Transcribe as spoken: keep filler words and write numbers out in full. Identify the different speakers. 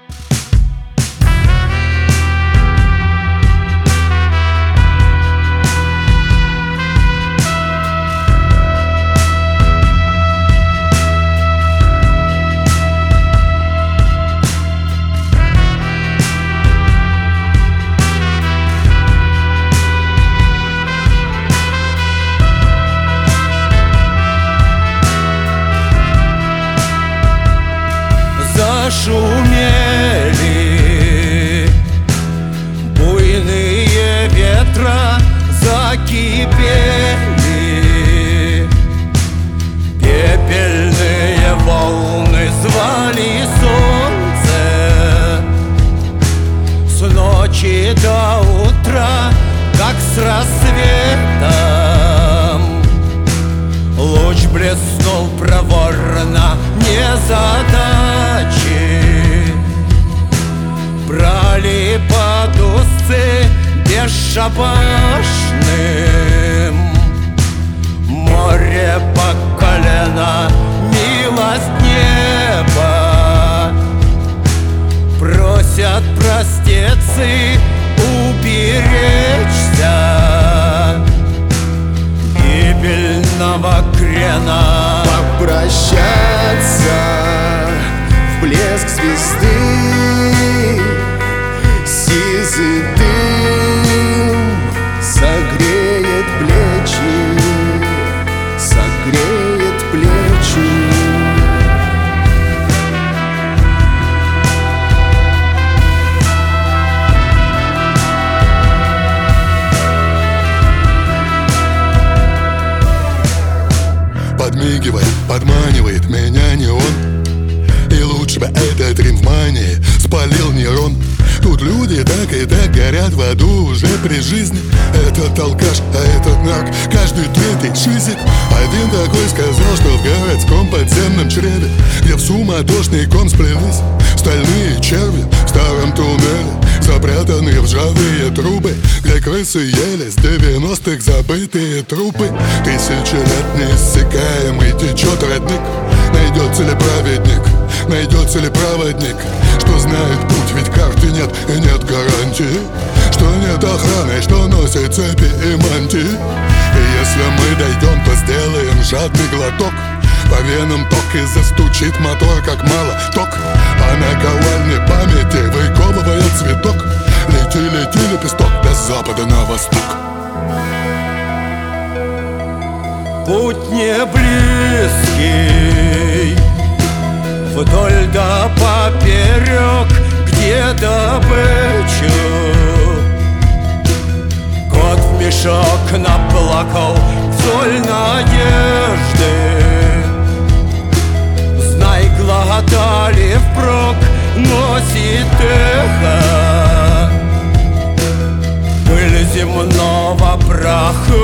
Speaker 1: Зашумели буйные ветра, закипели пепельные волны, звали солнце с ночи до утра, как с рассветом. Луч блеснул проворно, незадачи брали под усы бесшабашным. Море по колено, милость неба, просят простецы уберечься гибельного крена.
Speaker 2: Попрощаться в блеск звезды, сизый дым согреет плечи, согреет плечи.
Speaker 3: Подмигивает, подманивает меня не он, и лучше бы этот рим в мании спалил нейрон. Тут люди так и так горят в аду уже при жизни. Этот алкаш, а этот нарк, каждый третий шизик. Один такой сказал, что в городском подземном чреве, где в суматошный ком сплелись стальные черви, в старом туннеле запрятанные в ржавые трубы, где крысы ели с девяностых забытые трупы. Тысячи лет неиссякаемый течет родник. Найдется ли праведник, найдется ли проводник, что знает путь, ведь карты нет и нет гарантии, что нет охраны, что носит цепи и мантии. И если мы дойдем, то сделаем жадный глоток, по венам ток и застучит мотор, как мало ток. А на ковальне памяти выковывает цветок. Лети, лети, лепесток до запада на восток.
Speaker 1: Путь не близкий, вдоль да поперек, где добычу кот в мешок наплакал, соль надежды. Знай, глотали впрок, носит эхо пыль земного праха.